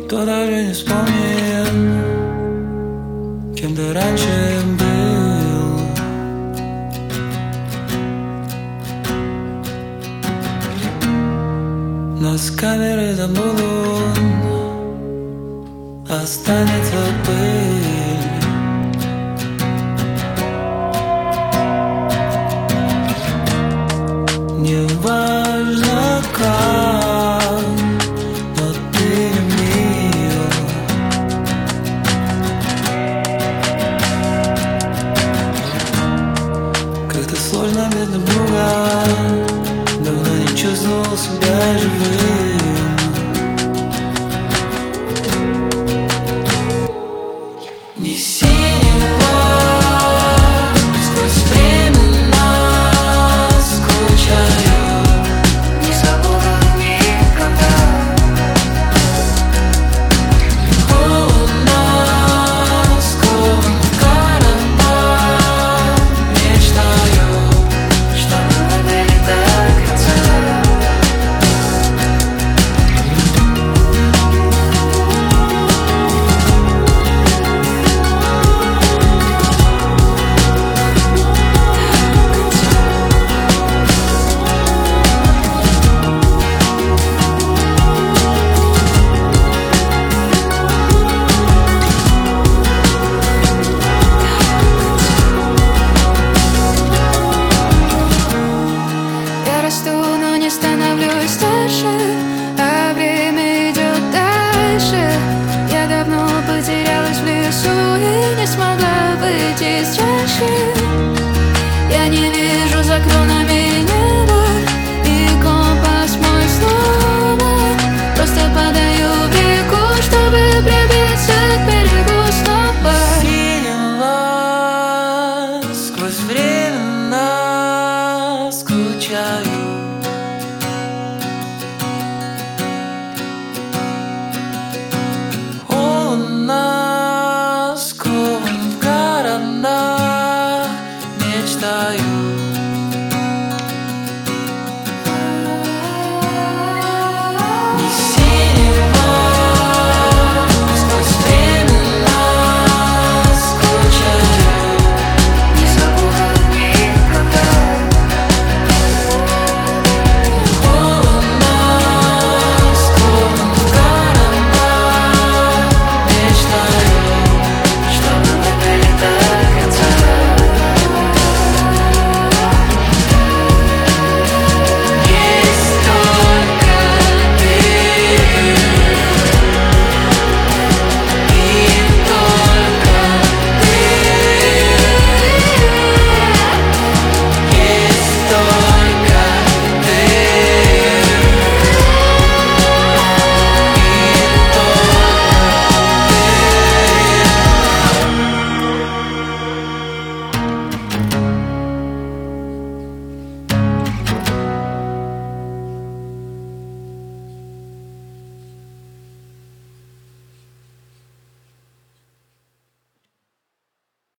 Никто даже не вспомнит, кем ты раньше был. Но с камеры забудут, останется пыль. Неважно как, но ты мил. Как-то сложно без друга, давно не чувствовал себя живым. Не синего, сквозь времена скучаю, не забуду никогда. Холодно, скован города, мечтаю, что мы были до конца. Но не становлюсь старше, а время идет дальше. Я давно потерялась в лесу и не смогла выйти из чащи. Я не вижу за кроной